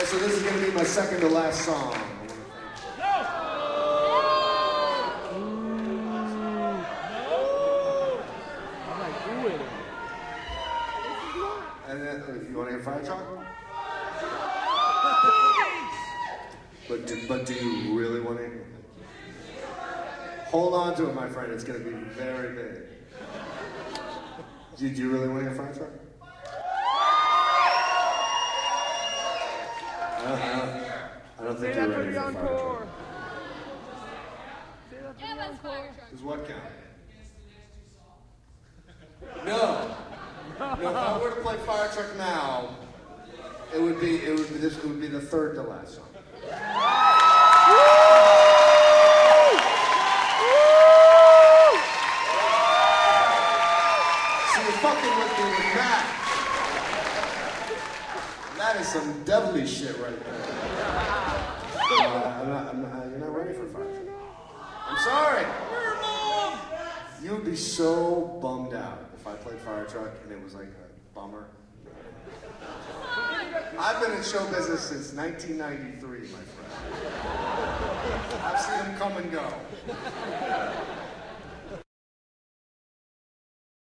So this is going to be my second to last song. And then, if you want to hear Fire Truck? But do you really want to hear it? Hold on to it, my friend. It's going to be very big. Do you really want to hear Fire Truck? I don't think you're ready for Fire Truck. Yeah, that's Fire Truck. Does what count? No. No, if I were to play Fire Truck now, it would be the third to last song. So you're fucking with me with that. That is some devilly shit right there. You're not ready for Fire Truck. I'm sorry. You would be so bummed out if I played Fire Truck and it was like a bummer. I've been in show business since 1993, my friend. I've seen them come and go.